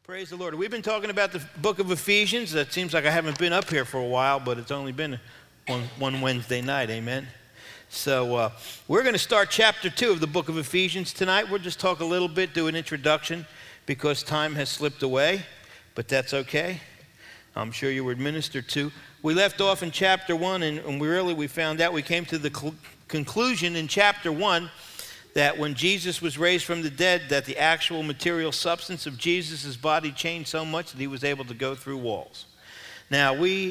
Praise the Lord. We've been talking about the book of Ephesians. It seems like I haven't been up here for a while, but it's only been one Wednesday night, amen? So we're going to start chapter 2 of the book of Ephesians tonight. We'll just talk a little bit, do an introduction, because time has slipped away, but that's okay. I'm sure you were ministered to. We left off in chapter 1, and we found out we came to the conclusion in chapter 1 that when Jesus was raised from the dead, that the actual material substance of Jesus' body changed so much that he was able to go through walls. Now, we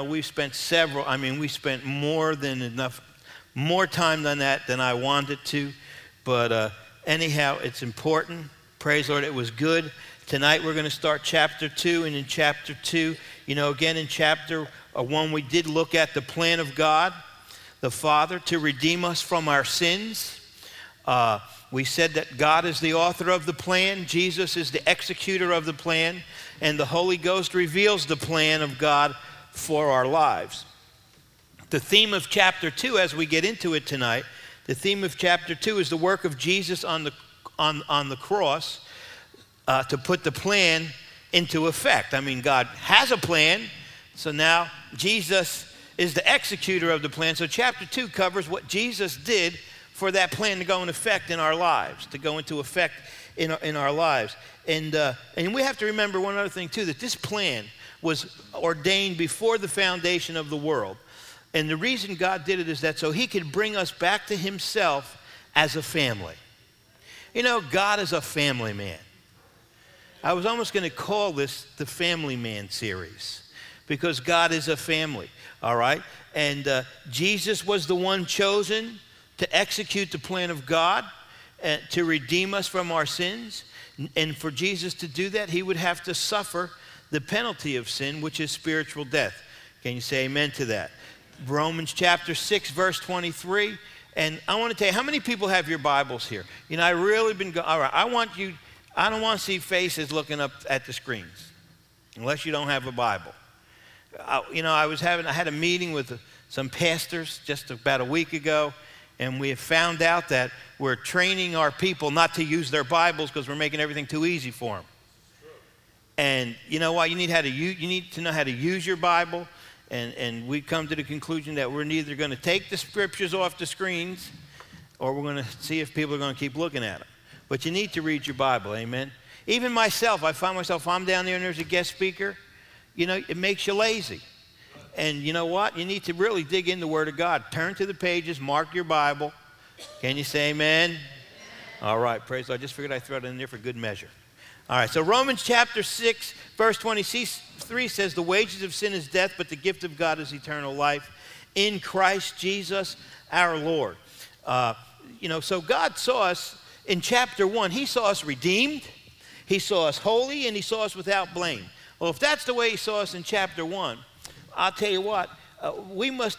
spent more time than that than I wanted to, but anyhow, it's important. Praise the Lord, it was good. Tonight we're going to start chapter 2, and in chapter 2, again in chapter 1, we did look at the plan of God, the Father, to redeem us from our sins. We said that God is the author of the plan, Jesus is the executor of the plan, and the Holy Ghost reveals the plan of God for our lives. The theme of chapter 2, as we get into it tonight, the theme of chapter 2 is the work of Jesus on the cross to put the plan into effect. I mean, God has a plan, so now Jesus is the executor of the plan. So chapter 2 covers what Jesus did for that plan to go into effect in our lives, in our lives. And we have to remember one other thing too, that this plan was ordained before the foundation of the world. And the reason God did it is that so he could bring us back to himself as a family. God is a family man. I was almost going to call this the Family Man series because God is a family, all right? And Jesus was the one chosen to execute the plan of God, to redeem us from our sins. And for Jesus to do that, he would have to suffer the penalty of sin, which is spiritual death. Can you say amen to that? Romans chapter 6, verse 23. And I want to tell you, how many people have your Bibles here? I really been going, all right, I don't want to see faces looking up at the screens, unless you don't have a Bible. I had a meeting with some pastors just about a week ago, and we have found out that we're training our people not to use their Bibles because we're making everything too easy for them. And you know what? You need to know how to use your Bible. And we come to the conclusion that we're neither going to take the scriptures off the screens or we're going to see if people are going to keep looking at them. But you need to read your Bible, amen? Even myself, I find myself, if I'm down there and there's a guest speaker, it makes you lazy. And you know what? You need to really dig in the Word of God. Turn to the pages, mark your Bible. Can you say amen? Amen. All right, praise the Lord. I just figured I'd throw it in there for good measure. All right, so Romans chapter 6, verse 23 says, the wages of sin is death, but the gift of God is eternal life in Christ Jesus our Lord. So God saw us in chapter 1. He saw us redeemed, he saw us holy, and he saw us without blame. Well, if that's the way he saw us in chapter 1, I'll tell you what, he must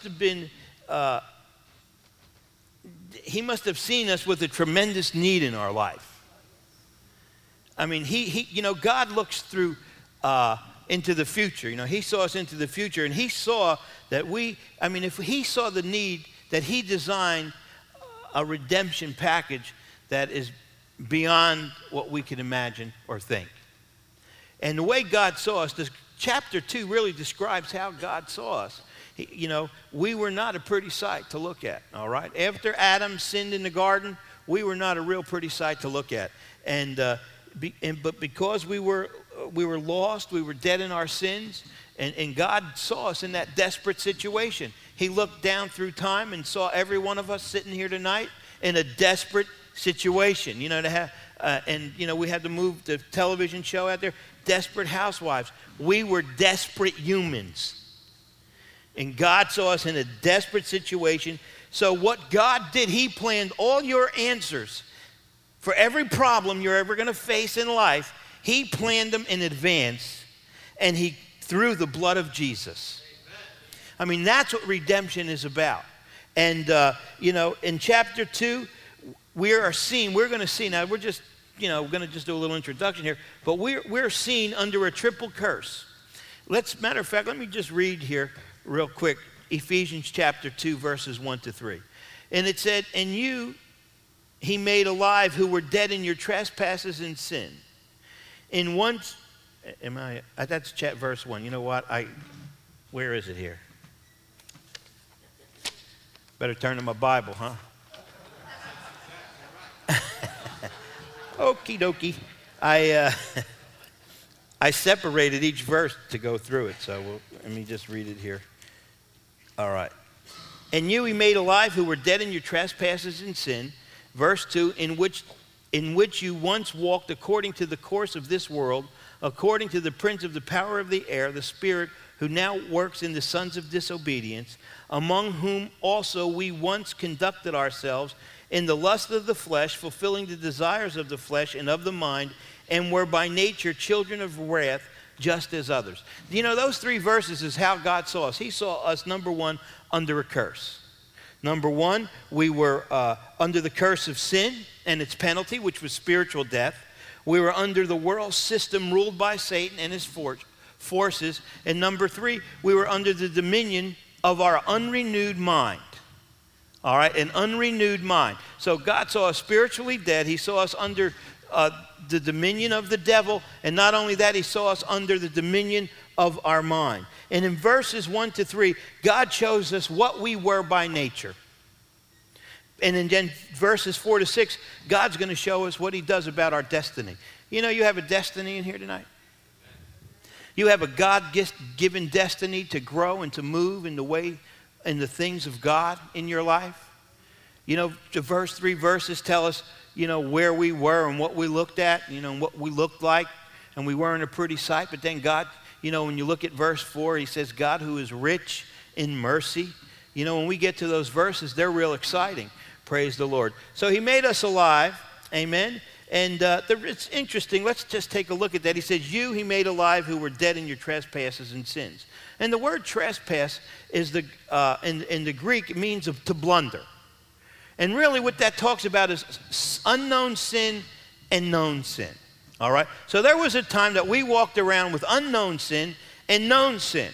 have seen us with a tremendous need in our life. I mean, God looks through into the future. He saw us into the future, and he saw that if he saw the need, that he designed a redemption package that is beyond what we can imagine or think. And the way God saw us, chapter 2 really describes how God saw us. We were not a pretty sight to look at, all right? After Adam sinned in the garden, we were not a real pretty sight to look at. But because we were lost, we were dead in our sins, and God saw us in that desperate situation. He looked down through time and saw every one of us sitting here tonight in a desperate situation. We had to move the television show out there, Desperate Housewives. We were desperate humans. And God saw us in a desperate situation. So what God did, he planned all your answers for every problem you're ever going to face in life. He planned them in advance, and through the blood of Jesus. I mean, that's what redemption is about. And, in chapter 2, we're going to see, now we're just, we're going to just do a little introduction here, but we're seen under a triple curse. Matter of fact, let me just read here real quick, Ephesians chapter 2, verses 1-3. And it said, and you he made alive who were dead in your trespasses and sin, in That's verse 1. You know what? Where is it here? Better turn to my Bible, huh? Okie dokie. I separated each verse to go through it, so let me just read it here. All right. And you he made alive who were dead in your trespasses and sin. Verse 2, in which you once walked according to the course of this world, according to the prince of the power of the air, the spirit who now works in the sons of disobedience, among whom also we once conducted ourselves in the lust of the flesh, fulfilling the desires of the flesh and of the mind, and were by nature children of wrath, just as others. You know, those 3 verses is how God saw us. He saw us, number 1, under a curse. Number 1, we were under the curse of sin and its penalty, which was spiritual death. We were under the world system ruled by Satan and his forces. And number 3, we were under the dominion of our unrenewed mind. All right, an unrenewed mind. So God saw us spiritually dead. He saw us under the dominion of the devil. And not only that, he saw us under the dominion of our mind. And in verses 1 to 3, God shows us what we were by nature. And then verses 4 to 6, God's going to show us what he does about our destiny. You know, you have a destiny in here tonight. You have a God-given destiny to grow and to move in the things of God in your life. You know, the verse 3 verses tell us, you know, where we were and what we looked at, you know, and what we looked like, and we weren't a pretty sight. But then God, you know, when you look at verse 4, he says, God who is rich in mercy. You know, when we get to those verses, they're real exciting. Praise the Lord. So he made us alive. Amen. And it's interesting. Let's just take a look at that. He says, you he made alive who were dead in your trespasses and sins. And the word trespass is in the Greek, it means to blunder. And really what that talks about is unknown sin and known sin. All right? So there was a time that we walked around with unknown sin and known sin.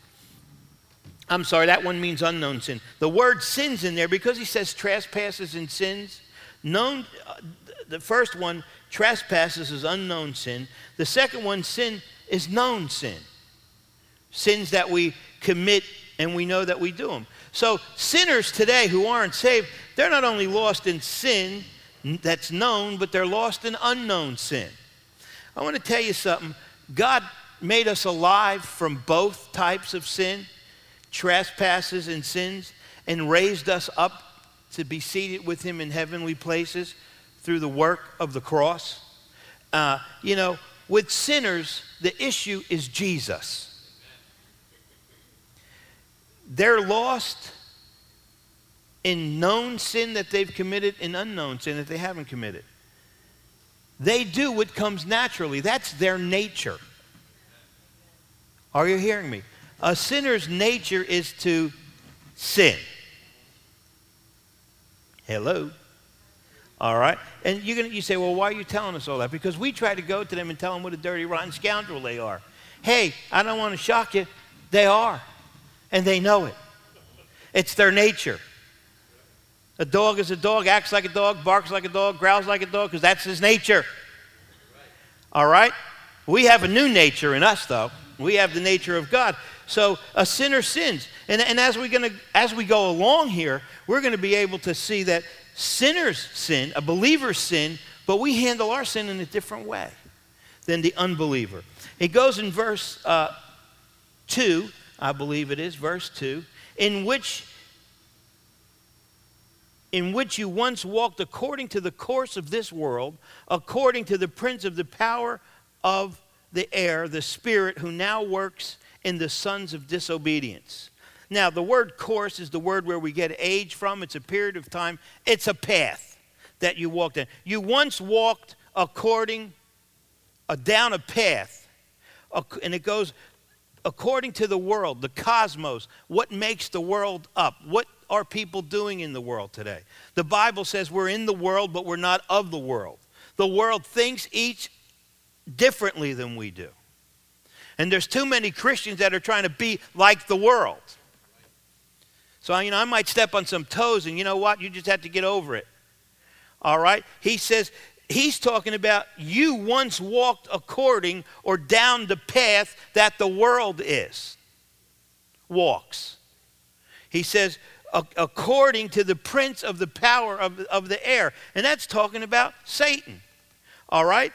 I'm sorry, that one means unknown sin. The word sin's in there because he says trespasses and sins. Known, the first one, trespasses, is unknown sin. The second one, sin, is known sin. Sins that we commit and we know that we do them. So sinners today who aren't saved, they're not only lost in sin that's known, but they're lost in unknown sin. I want to tell you something. God made us alive from both types of sin, trespasses and sins, and raised us up to be seated with him in heavenly places through the work of the cross. You know, with sinners, the issue is Jesus. They're lost in known sin that they've committed and unknown sin that they haven't committed. They do what comes naturally. That's their nature. Are you hearing me? A sinner's nature is to sin. Hello? All right? And you say, well, why are you telling us all that? Because we try to go to them and tell them what a dirty, rotten scoundrel they are. Hey, I don't want to shock you. They are. And they know it. It's their nature. A dog is a dog, acts like a dog, barks like a dog, growls like a dog, because that's his nature. All right? We have a new nature in us, though. We have the nature of God. So a sinner sins. And as we go along here, we're going to be able to see that sinners sin, a believer sin, but we handle our sin in a different way than the unbeliever. It goes in verse 2, I believe it is, verse 2, in which you once walked according to the course of this world, according to the prince of the power of the air, the spirit who now works in the sons of disobedience. Now, the word course is the word where we get age from. It's a period of time. It's a path that you walked in. You once walked down a path, and it goes according to the world, the cosmos, what makes the world up, what are people doing in the world today. The Bible says we're in the world, but we're not of the world. The world thinks each differently than we do. And there's too many Christians that are trying to be like the world. So, I might step on some toes, and you know what? You just have to get over it. All right? He says, he's talking about you once walked according or down the path that the world walks. He says, according to the prince of the power of the air. And that's talking about Satan. All right?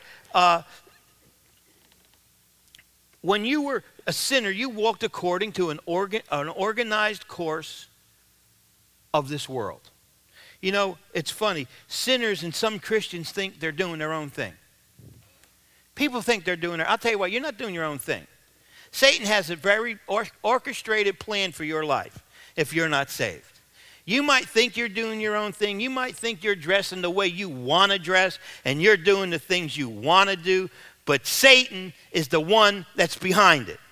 When you were a sinner, you walked according to an organized course of this world. You know, it's funny. Sinners and some Christians think they're doing their own thing. People think they're doing I'll tell you what, you're not doing your own thing. Satan has a very orchestrated plan for your life if you're not saved. You might think you're doing your own thing. You might think you're dressing the way you want to dress and you're doing the things you want to do, but Satan is the one that's behind it.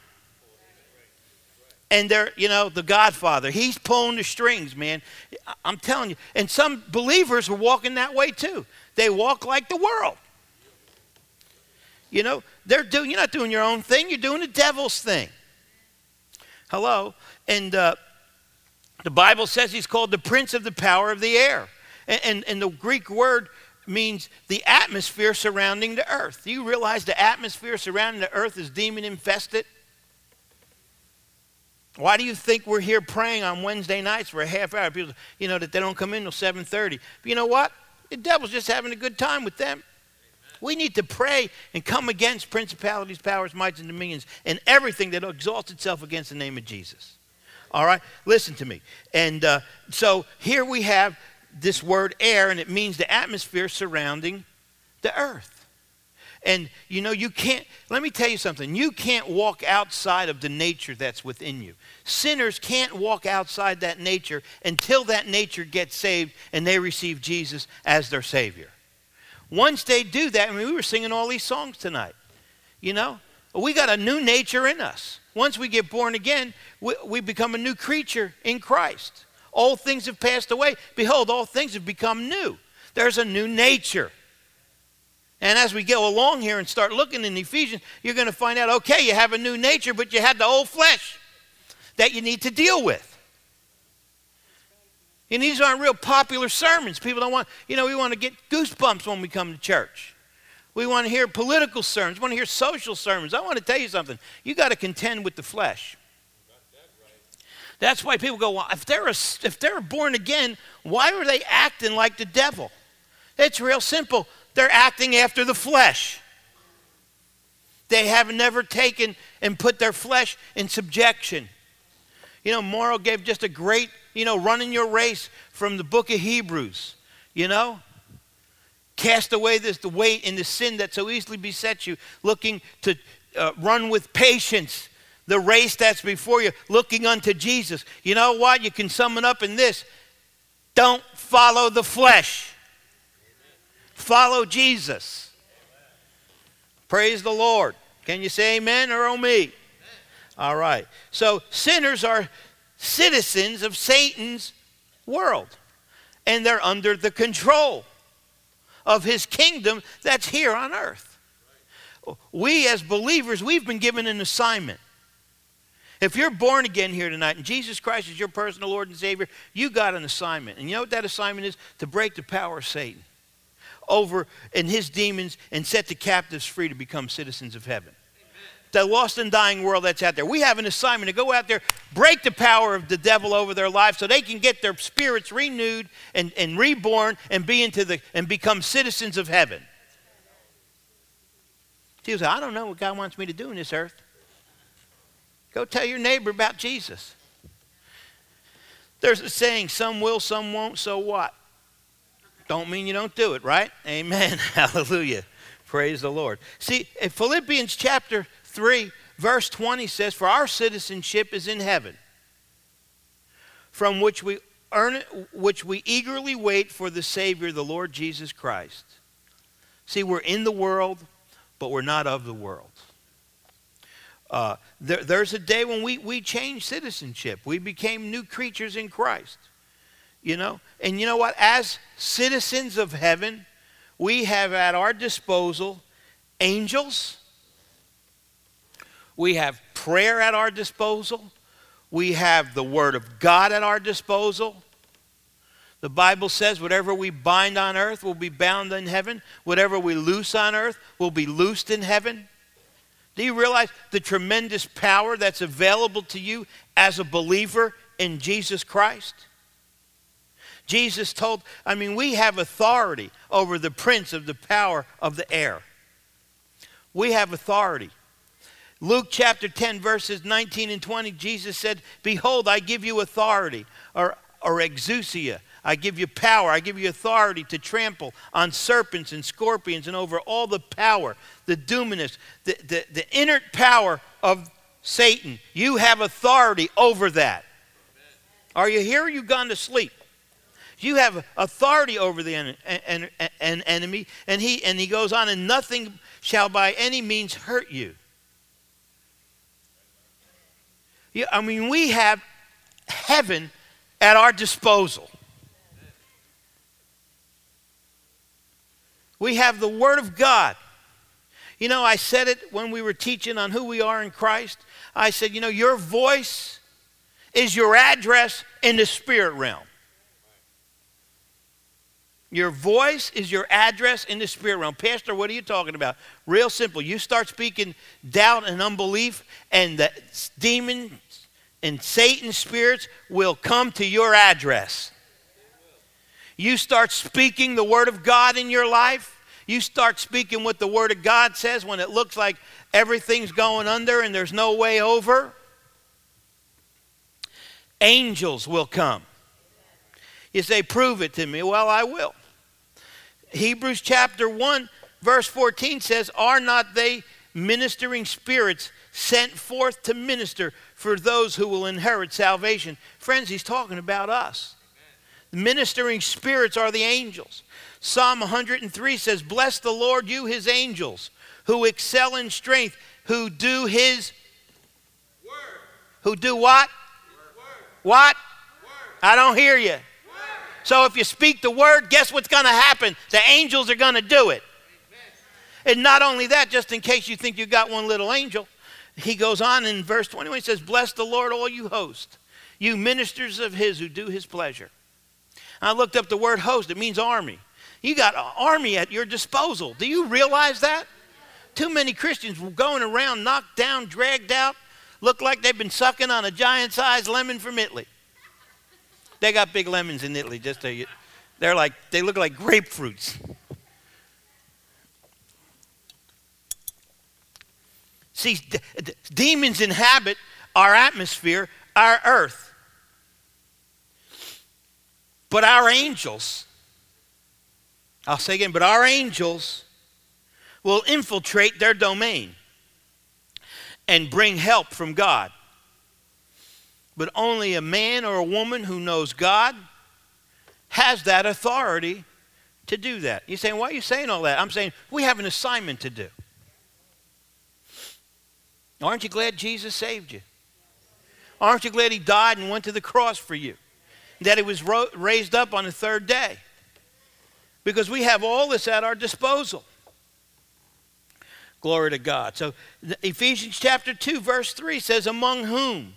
And they're, the Godfather. He's pulling the strings, man. I'm telling you. And some believers are walking that way too. They walk like the world. You're not doing your own thing. You're doing the devil's thing. Hello? And the Bible says he's called the prince of the power of the air. And the Greek word means the atmosphere surrounding the earth. Do you realize the atmosphere surrounding the earth is demon infested? Why do you think we're here praying on Wednesday nights for a half hour? People, that they don't come in till 7:30. But you know what? The devil's just having a good time with them. Amen. We need to pray and come against principalities, powers, mights, and dominions, and everything that exalts itself against the name of Jesus. All right? Listen to me. And so here we have this word air, and it means the atmosphere surrounding the earth. And you can't, let me tell you something. You can't walk outside of the nature that's within you. Sinners can't walk outside that nature until that nature gets saved and they receive Jesus as their Savior. Once they do that, we were singing all these songs tonight. We got a new nature in us. Once we get born again, we become a new creature in Christ. Old things have passed away. Behold, all things have become new. There's a new nature. And as we go along here and start looking in Ephesians, you're going to find out, okay, you have a new nature, but you had the old flesh that you need to deal with. And these aren't real popular sermons. People don't want, we want to get goosebumps when we come to church. We want to hear political sermons. We want to hear social sermons. I want to tell you something. You got to contend with the flesh. That's why people go, well, if they're born again, why are they acting like the devil? It's real simple. They're acting after the flesh. They have never taken and put their flesh in subjection. Morrow gave just a great, running your race from the book of Hebrews. Cast away the weight and the sin that so easily besets you, looking to run with patience the race that's before you, looking unto Jesus. You know what? You can sum it up in this. Don't follow the flesh. Follow Jesus. Praise the Lord. Can you say amen or oh me? Amen. All right. So sinners are citizens of Satan's world. And they're under the control of his kingdom that's here on earth. We as believers, we've been given an assignment. If you're born again here tonight and Jesus Christ is your personal Lord and Savior, you got an assignment. And you know what that assignment is? To break the power of Satan over and his demons and set the captives free to become citizens of heaven. The lost and dying world that's out there. We have an assignment to go out there, break the power of the devil over their lives so they can get their spirits renewed and reborn and become citizens of heaven. People say, I don't know what God wants me to do in this earth. Go tell your neighbor about Jesus. There's a saying, some will, some won't, so what? Don't mean you don't do it, right? Amen. Hallelujah. Praise the Lord. See, in Philippians chapter 3, verse 20 says, for our citizenship is in heaven, from which we eagerly wait for the Savior, the Lord Jesus Christ. See, we're in the world, but we're not of the world. There's a day when we changed citizenship. We became new creatures in Christ. And you know what? As citizens of heaven, we have at our disposal angels. We have prayer at our disposal. We have the Word of God at our disposal. The Bible says whatever we bind on earth will be bound in heaven. Whatever we loose on earth will be loosed in heaven. Do you realize the tremendous power that's available to you as a believer in Jesus Christ? Jesus told, we have authority over the prince of the power of the air. We have authority. Luke chapter 10, verses 19 and 20, Jesus said, behold, I give you authority, or exousia. I give you power. I give you authority to trample on serpents and scorpions and over all the power, the dunamis, the inert power of Satan. You have authority over that. Are you here or you gone to sleep? You have authority over the enemy, and he goes on, and nothing shall by any means hurt you. We have heaven at our disposal. We have the Word of God. I said it when we were teaching on who we are in Christ. I said, your voice is your address in the spirit realm. Your voice is your address in the spirit realm. Pastor, what are you talking about? Real simple. You start speaking doubt and unbelief, and the demons and Satan's spirits will come to your address. You start speaking the Word of God in your life. You start speaking what the Word of God says when it looks like everything's going under and there's no way over. Angels will come. You say, prove it to me. Well, I will. Hebrews chapter 1, verse 14 says, are not they ministering spirits sent forth to minister for those who will inherit salvation? Friends, he's talking about us. The ministering spirits are the angels. Psalm 103 says, bless the Lord, you his angels, who excel in strength, who do his word. Who do what? Word. What? Word. I don't hear you. Word. So if you speak the word, guess what's going to happen? The angels are going to do it. Amen. And not only that, just in case you think you got one little angel, he goes on in verse 21, he says, bless the Lord, all you hosts, you ministers of his who do his pleasure. I looked up the word host. It means army. You got an army at your disposal. Do you realize that? Too many Christians going around knocked down, dragged out, look like they've been sucking on a giant-sized lemon from Italy. They got big lemons in Italy. They look like grapefruits. See, demons inhabit our atmosphere, our earth. But our angels, I'll say again, but our angels will infiltrate their domain and bring help from God. But only a man or a woman who knows God has that authority to do that. You're saying, why are you saying all that? I'm saying we have an assignment to do. Aren't you glad Jesus saved you? Aren't you glad he died and went to the cross for you? That he was raised up on the third day? Because we have all this at our disposal. Glory to God. So Ephesians chapter 2 verse 3 says, among whom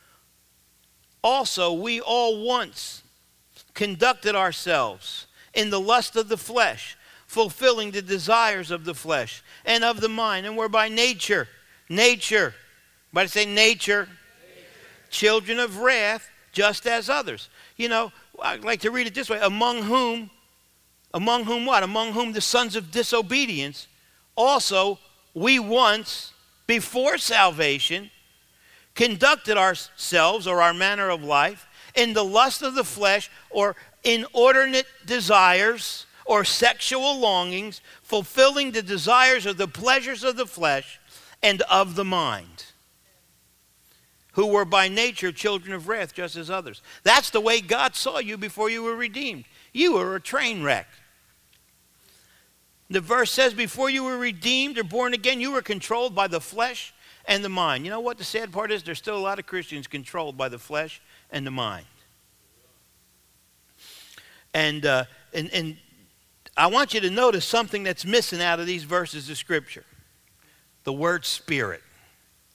also we all once conducted ourselves in the lust of the flesh, fulfilling the desires of the flesh and of the mind, and were by nature, everybody say nature, children of wrath, just as others. I like to read it this way, among whom what? Among whom the sons of disobedience also we once, before salvation, conducted ourselves, or our manner of life, in the lust of the flesh, or inordinate desires, or sexual longings, fulfilling the desires of the pleasures of the flesh and of the mind, who were by nature children of wrath, just as others. That's the way God saw you before you were redeemed. You were a train wreck. The verse says, before you were redeemed or born again, you were controlled by the flesh and the mind. You know what the sad part is? There's still a lot of Christians controlled by the flesh and the mind. And I want you to notice something that's missing out of these verses of Scripture. The word spirit.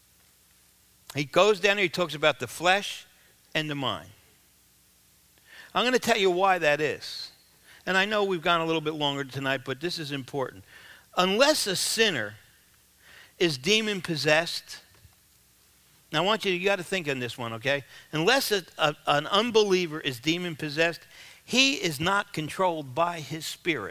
He goes down there, he talks about the flesh and the mind. I'm going to tell you why that is. And I know we've gone a little bit longer tonight, but this is important. Unless a sinner is demon possessed, now I want you got to think on this one, okay? Unless an unbeliever is demon possessed, he is not controlled by his spirit.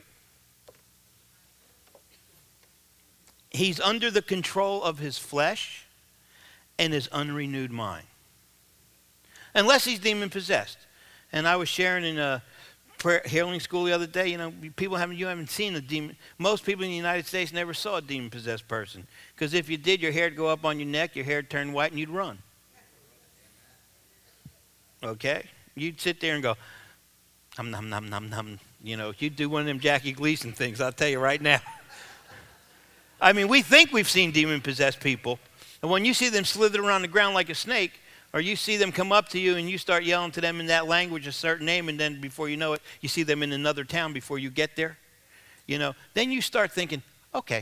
He's under the control of his flesh and his unrenewed mind. Unless he's demon possessed. And I was sharing in a prayer healing school the other day, you haven't seen a demon. Most people in the United States never saw a demon possessed person. Because if you did, your hair would go up on your neck, your hair would turn white, and you'd run. Okay? You'd sit there and go, nom, nom, nom, nom. You'd do one of them Jackie Gleason things, I'll tell you right now. I mean, we think we've seen demon-possessed people. And when you see them slither around the ground like a snake, or you see them come up to you and you start yelling to them in that language, a certain name, and then before you know it, you see them in another town before you get there, then you start thinking, okay,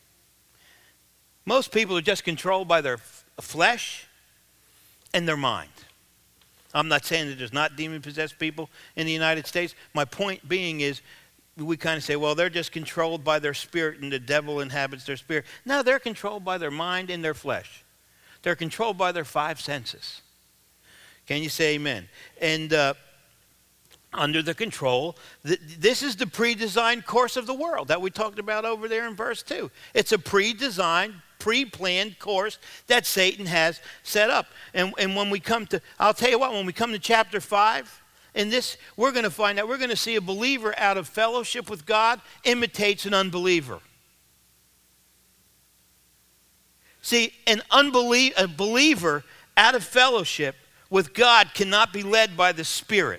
most people are just controlled by their flesh and their mind. I'm not saying that there's not demon-possessed people in the United States. My point being is, we kind of say, well, they're just controlled by their spirit and the devil inhabits their spirit. No, they're controlled by their mind and their flesh. They're controlled by their five senses. Can you say amen? And under the control, this is the pre-designed course of the world that we talked about over there in verse 2. It's a pre-designed, pre-planned course that Satan has set up. And when we come to, I'll tell you what, when we come to chapter 5, in this, we're going to find out, we're going to see a believer out of fellowship with God imitates an unbeliever. See, a believer out of fellowship with God cannot be led by the Spirit.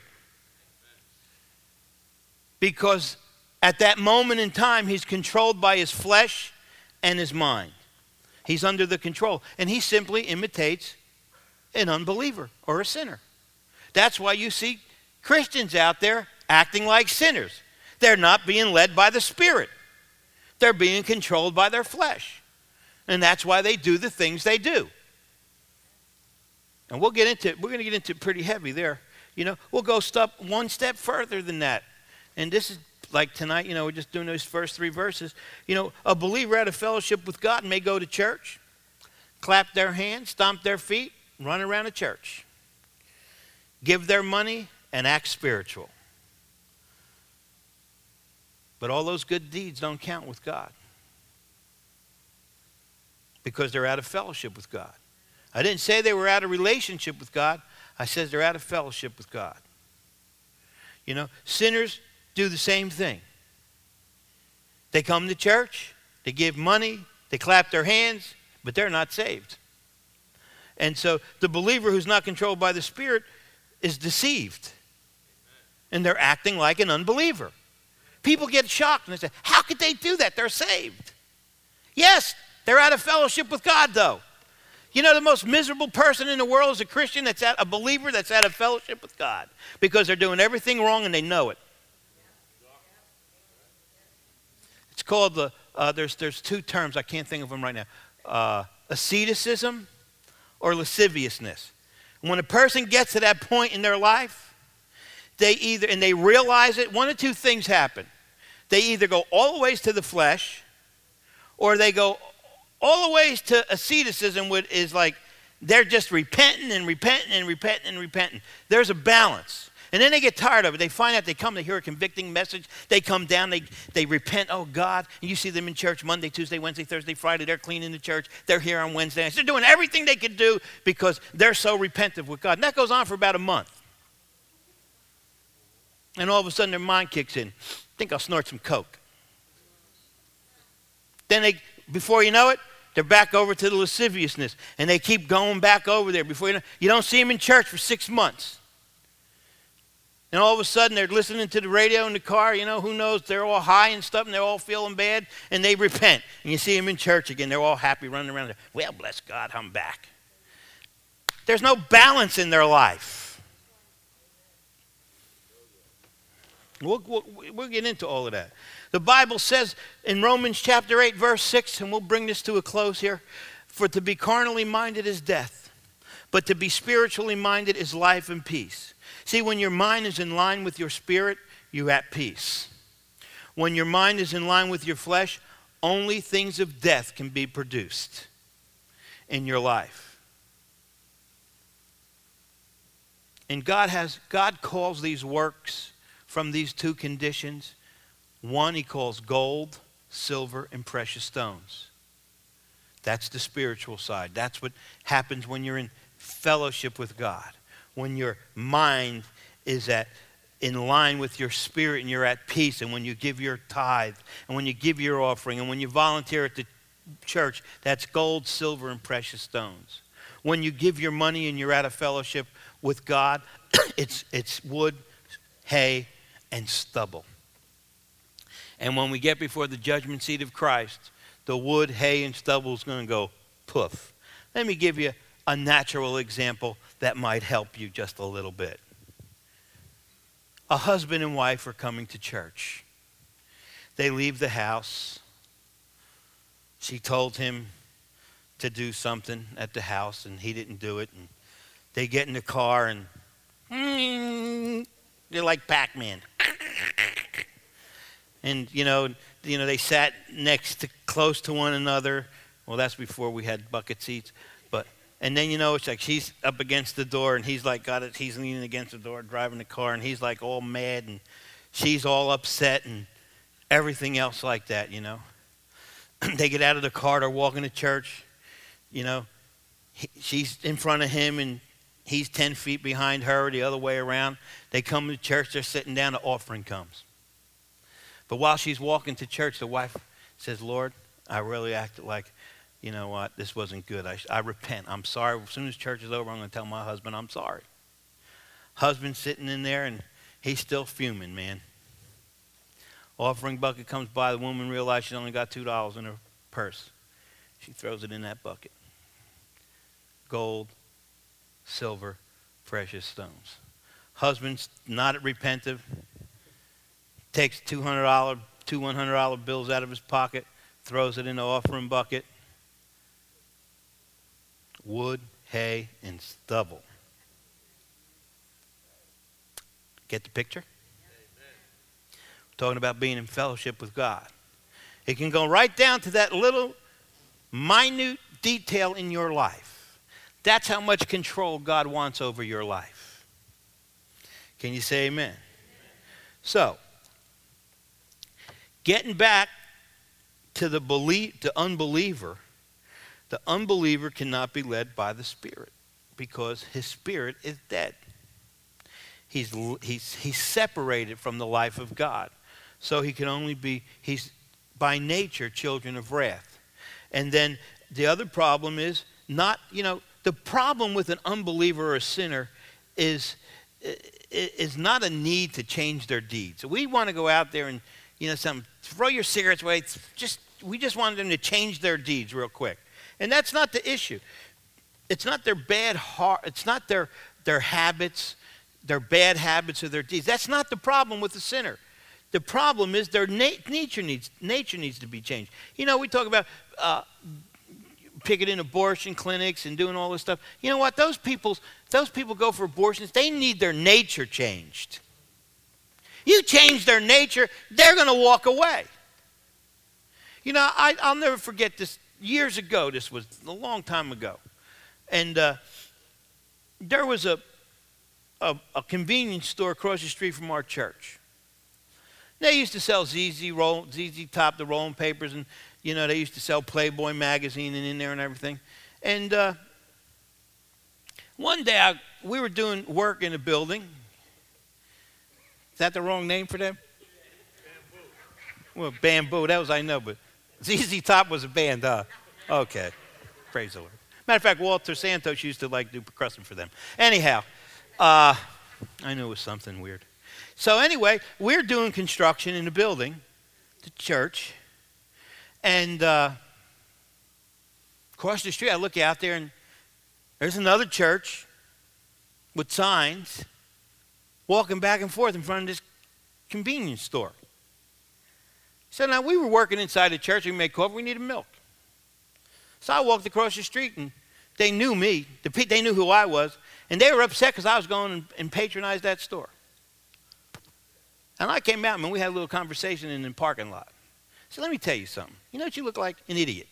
Because at that moment in time, he's controlled by his flesh and his mind. He's under the control. And he simply imitates an unbeliever or a sinner. That's why you see Christians out there acting like sinners. They're not being led by the Spirit. They're being controlled by their flesh. And that's why they do the things they do. And we're going to get into it pretty heavy there. We'll go one step further than that. And this is like tonight, we're just doing those first 3 verses. A believer out of fellowship with God may go to church, clap their hands, stomp their feet, run around a church, give their money, and act spiritual. But all those good deeds don't count with God. Because they're out of fellowship with God. I didn't say they were out of relationship with God. I said they're out of fellowship with God. Sinners do the same thing. They come to church, they give money, they clap their hands, but they're not saved. And so the believer who's not controlled by the Spirit is deceived. And they're acting like an unbeliever. People get shocked and they say, how could they do that? They're saved. Yes, they're out of fellowship with God, though. The most miserable person in the world is a Christian a believer that's out of fellowship with God. Because they're doing everything wrong and they know it. It's called there's 2 terms, I can't think of them right now. Asceticism or lasciviousness. When a person gets to that point in their life, they realize it, one of 2 things happen. They either go all the ways to the flesh, or they go all the ways to asceticism, which is like they're just repenting and repenting and repenting and repenting. There's a balance. And then they get tired of it. They find out they hear a convicting message. They come down, they repent, oh God. And you see them in church Monday, Tuesday, Wednesday, Thursday, Friday. They're cleaning the church. They're here on Wednesday nights. They're doing everything they can do because they're so repentant with God. And that goes on for about a month. And all of a sudden their mind kicks in. I think I'll snort some coke. Then before you know it, they're back over to the lasciviousness. And they keep going back over there. Before you don't see them in church for 6 months. And all of a sudden they're listening to the radio in the car. Who knows? They're all high and stuff and they're all feeling bad. And they repent. And you see them in church again. They're all happy running around there. Well, bless God, I'm back. There's no balance in their life. We'll get into all of that. The Bible says in Romans chapter 8, verse 6, and we'll bring this to a close here, for to be carnally minded is death, but to be spiritually minded is life and peace. See, when your mind is in line with your spirit, you're at peace. When your mind is in line with your flesh, only things of death can be produced in your life. And God calls these works from these two conditions. One he calls gold, silver, and precious stones. That's the spiritual side. That's what happens when you're in fellowship with God. When your mind is in line with your spirit and you're at peace, and when you give your tithe, and when you give your offering, and when you volunteer at the church, that's gold, silver, and precious stones. When you give your money and you're at a fellowship with God, it's wood, hay, and stubble. And when we get before the judgment seat of Christ, the wood, hay, and stubble is going to go poof. Let me give you a natural example that might help you just a little bit. A husband and wife are coming to church. They leave the house. She told him to do something at the house, and he didn't do it. And they get in the car, and they're like Pac-Man. And, they sat close to one another. Well, that's before we had bucket seats. And then, it's like she's up against the door, and he's like he's leaning against the door, driving the car, and he's like all mad, and she's all upset, and everything else like that, They get out of the car, they're walking to church, she's in front of him, and he's 10 feet behind her, the other way around. They come to church, they're sitting down, the offering comes. But while she's walking to church, the wife says, Lord, I really acted like, you know what, this wasn't good. I repent. I'm sorry. As soon as church is over, I'm going to tell my husband I'm sorry. Husband's sitting in there, and he's still fuming, man. Offering bucket comes by. The woman realizes she's only got $2 in her purse. She throws it in that bucket. Gold, silver, precious stones. Husband's not repentive. Takes two $100 bills out of his pocket, throws it in the offering bucket. Wood, hay, and stubble. Get the picture? We're talking about being in fellowship with God. It can go right down to that little minute detail in your life. That's how much control God wants over your life. Can you say amen? So, getting back to the unbeliever, the unbeliever cannot be led by the Spirit because his spirit is dead. He's separated from the life of God. So he's by nature children of wrath. And then the other problem is the problem with an unbeliever or a sinner is not a need to change their deeds. We want to go out there and, throw your cigarettes away. We just want them to change their deeds real quick. And that's not the issue. It's not their bad heart. It's not their habits, their bad habits or their deeds. That's not the problem with the sinner. The problem is their nature needs to be changed. We talk about picketing abortion clinics and doing all this stuff. You know what? Those people go for abortions. They need their nature changed. You change their nature, they're going to walk away. I'll never forget this. Years ago, this was a long time ago. And there was a convenience store across the street from our church. They used to sell ZZ Top, the rolling papers, and, they used to sell Playboy magazine and in there and everything. And one day, we were doing work in a building. Is that the wrong name for them? Bamboo. Well, Bamboo, that was, I know, but ZZ Top was a band, huh? Okay. Praise the Lord. Matter of fact, Walter Santos used to do percussion for them. Anyhow, I knew it was something weird. So anyway, we're doing construction in the building, the church, and across the street, I look out there, and there's another church with signs walking back and forth in front of this convenience store. So now we were working inside the church. We made coffee. We needed milk. So I walked across the street, and They knew me. They knew who I was. And they were upset because I was going and patronized that store. And I came out, and we had a little conversation in the parking lot. So let me tell you something. You know what you look like? An idiot.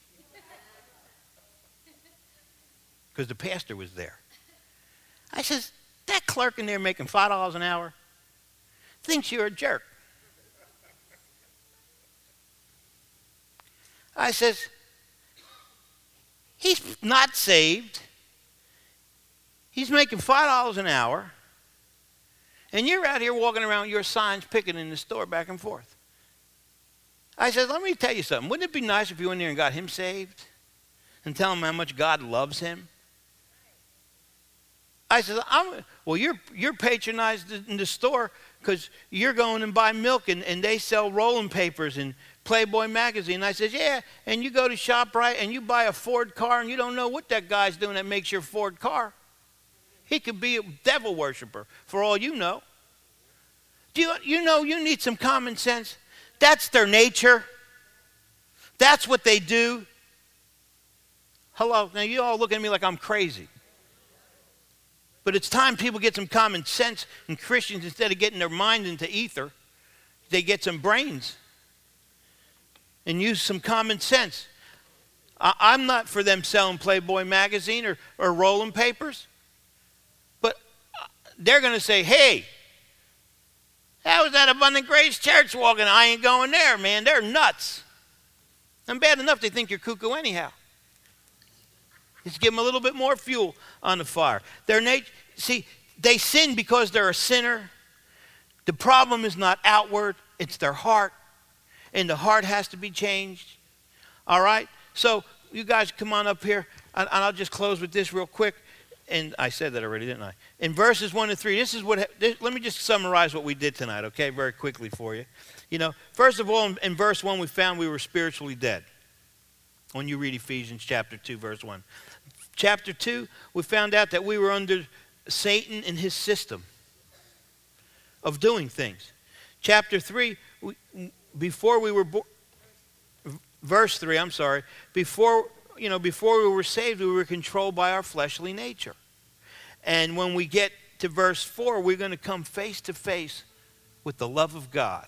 Because the pastor was there. I says, that clerk in there making $5 an hour thinks you're a jerk. I says, he's not saved. He's making $5 an hour. And you're out here walking around with your signs picking in the store back and forth. I said, let me tell you something. Wouldn't it be nice if you went in there and got him saved? And tell him how much God loves him? I said, well, you're patronized in the store because you're going and buy milk and they sell rolling papers and Playboy magazine. I said, yeah, and you go to ShopRite and you buy a Ford car and you don't know what that guy's doing that makes your Ford car. He could be a devil worshiper for all you know. Do you know you need some common sense? That's their nature. That's what they do. Hello, now you all look at me like I'm crazy. But it's time people get some common sense, and Christians, instead of getting their mind into ether, they get some brains and use some common sense. I'm not for them selling Playboy magazine or rolling papers. But they're going to say, hey, how was that Abundant Grace Church walking? I ain't going there, man. They're nuts. And bad enough they think you're cuckoo anyhow. Just give them a little bit more fuel on the fire. See, they sin because they're a sinner. The problem is not outward, it's their heart. And the heart has to be changed. All right? So you guys come on up here, and I'll just close with this real quick. And I said that already, didn't I? In verses 1 and 3, let me just summarize what we did tonight, okay, very quickly for you. You know, first of all, in verse 1, we found we were spiritually dead. When you read Ephesians chapter 2, verse 1. Chapter 2, we found out that we were under Satan and his system of doing things. Chapter 3, before we were born, verse 3, I'm sorry, before we were saved, we were controlled by our fleshly nature. And when we get to verse 4, we're going to come face to face with the love of God.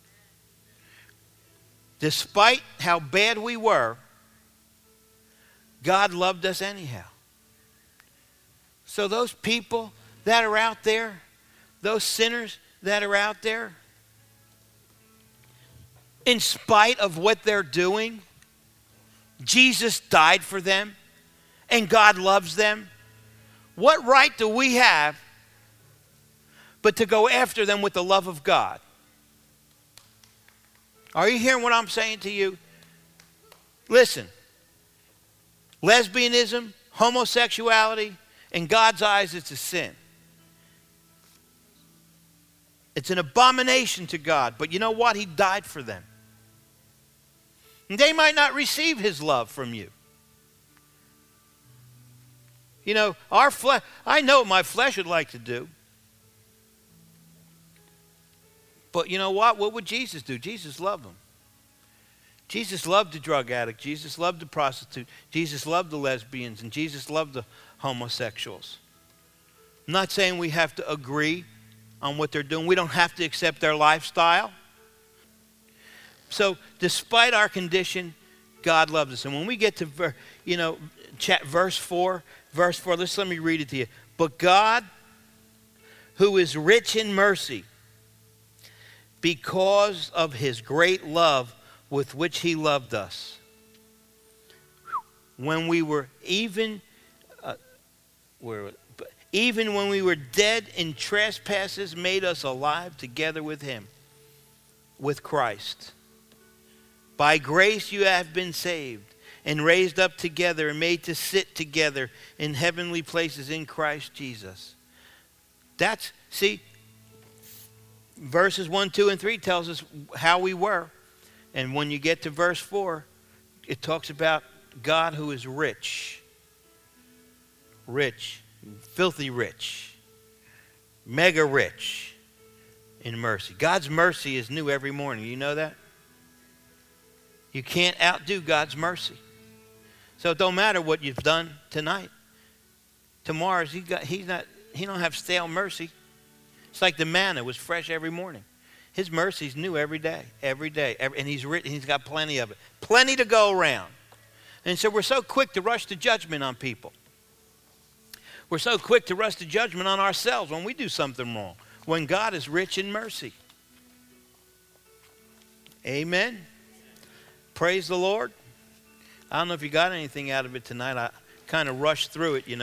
Despite how bad we were, God loved us anyhow. So those people that are out there, those sinners that are out there, in spite of what they're doing, Jesus died for them and God loves them. What right do we have but to go after them with the love of God? Are you hearing what I'm saying to you? Listen. Lesbianism, homosexuality, in God's eyes, it's a sin. It's an abomination to God. But you know what? He died for them. And they might not receive his love from you. You know, our flesh, I know what my flesh would like to do. But you know what? What would Jesus do? Jesus loved them. Jesus loved the drug addict. Jesus loved the prostitute. Jesus loved the lesbians. And Jesus loved the homosexuals. I'm not saying we have to agree on what they're doing. We don't have to accept their lifestyle. So despite our condition, God loves us. And when we get to verse 4, let me read it to you. But God, who is rich in mercy, because of his great love with which he loved us, when we were even when we were dead in trespasses, made us alive together with him, with Christ. By grace you have been saved and raised up together and made to sit together in heavenly places in Christ Jesus. Verses 1, 2, and 3 tells us how we were. And when you get to verse 4, it talks about God who is rich. Rich. Filthy rich. Mega rich in mercy. God's mercy is new every morning. You know that? You can't outdo God's mercy. So it don't matter what you've done tonight. Tomorrow's he don't have stale mercy. It's like the manna was fresh every morning. His mercy's new every day, and he's got plenty of it, plenty to go around. And so we're so quick to rush to judgment on people. We're so quick to rush to judgment on ourselves when we do something wrong, when God is rich in mercy. Amen. Praise the Lord. I don't know if you got anything out of it tonight. I kind of rushed through it,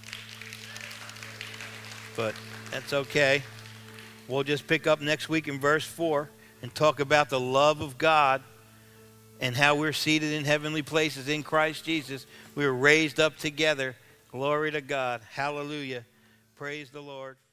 But that's okay. We'll just pick up next week in verse 4 and talk about the love of God and how we're seated in heavenly places in Christ Jesus. We were raised up together. Glory to God. Hallelujah. Praise the Lord.